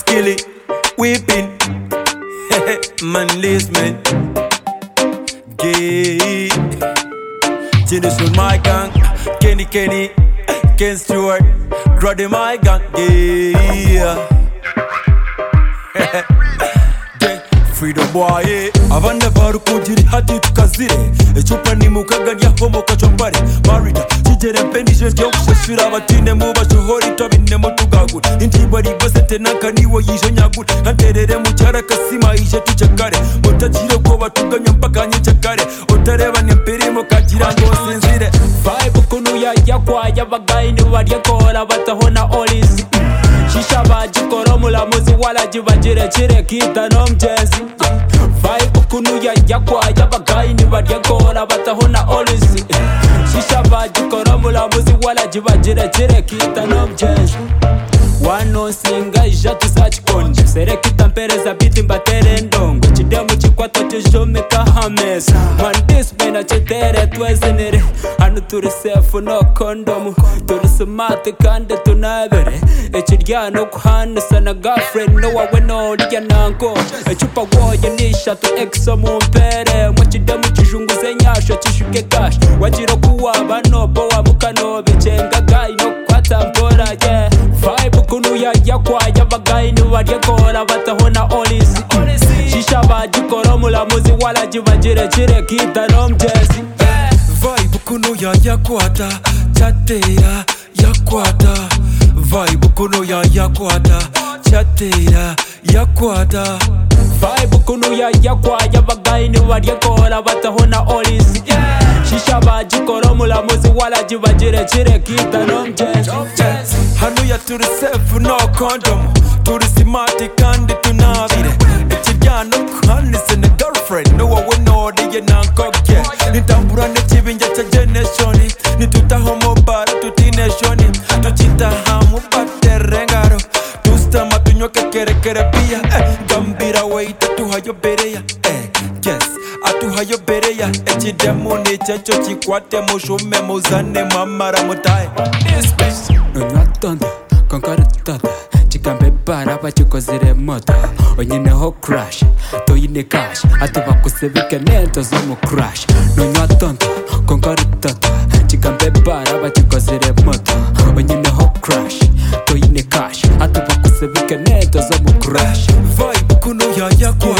kill it, weeping. Manly's man, gay. Genius on my gang, Kenny, Ken Stewart, Grody my gang, yeah. Freedom boy, avanda varu kujiri hati tukazire. Echupa ni mukaga ya homo kachombare. Marida, chijere mpendi shenge okushashira abatine muba shohori tabine mutugagul. Intibari basete nankaniwo yisho nyagul. Anterere muchara kasima ishe tuchakare. Mutachiro ko batuganya mpaka nyechakare. Otareba nempirimo kajira ngo sinzire. Vibe kunu ya kwa ya bagaini wariyakora batahona olisi. Shisha bajikora mulamuzi wala jibajire chire kita no mjezi. Vibe kunu ya kwa ya bagaini wariyakora batahona olisi. Shisha bajikora mulamuzi wala jibajire chire kita no mjezi. Wano singa ijatu sachikonje serekita mpereza biti mbatere ndongo chidemu chikwato chishomeka hamesa mandismena chetere twezenere hanu turi sefu no kondomu turi smart kandi tunabere echiryano kuhanisa na girlfriend no wawe no lya nanko echupa woye nishatu exo mumpere mwachidemu chishunguze nyasho chishuke gash wajiro kuwa banobo wa mukanobe chenga gai no kwata mpora yeah. Vibe kunu ya kwa ya bagaini wariyakora batahona olisi. Shisha bajikora mulamuzi wala jibajire chire kita no mjezi. Vibe kunu ya kwata chatera yakwata. Vibe kunu ya kwata chatera yakwata. Vibe kunu ya kwa ya bagaini wariyakora batahona olisi. Shisha bajikora mulamuzi wala jibajire chire kita no mjezi. Hanu ya turi safe no condom. Turi simati kandi tunabire. Echiryano kuhanise na girlfriend no wawe no liye nankogye. Nitambura nechibinja cha generation. Nituta homo bara tutination. Tuchita hamu baterengaro. Tustama tunyoke kere pia. Gambira weita tuhayo bereya. Yes, atuhayo bereya. Echidemu ni checho chikwate mushume muzane mamara mutai. Nonywa tonda, konkari tonda chikambe bara bachikozire moto onyineho crash, toyine cash atuba kusebike nento zomu crash. Nonywa tonda, konkari tonda chikambe bara bachikozire moto onyineho crash, toyine cash atuba kusebike nento zomu crash. Vibe kunu ya kwa